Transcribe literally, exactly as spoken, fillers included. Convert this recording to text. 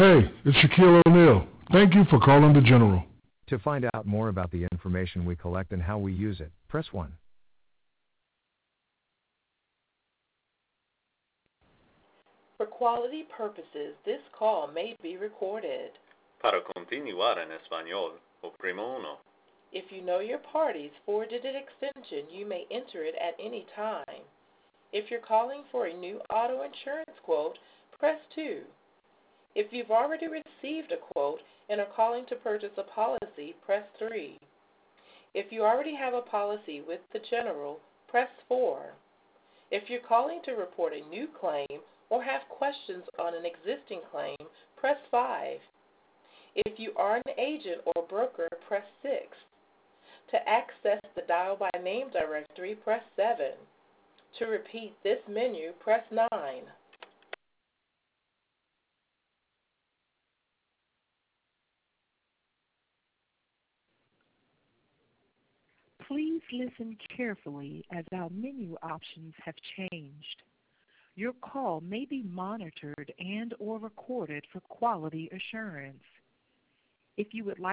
Hey, it's Shaquille O'Neal. Thank you for calling the General. To find out more about the information we collect and how we use it, press one. For quality purposes, this call may be recorded. Para continuar en español, oprima uno. If you know your party's four-digit extension, you may enter it at any time. If you're calling for a new auto insurance quote, press two. If you've already received a quote and are calling to purchase a policy, press three. If you already have a policy with the General, press four. If you're calling to report a new claim or have questions on an existing claim, press five. If you are an agent or broker, press six. To access the dial by name directory, press seven. To repeat this menu, press nine. Please listen carefully as our menu options have changed. Your call may be monitored and or recorded for quality assurance. If you would like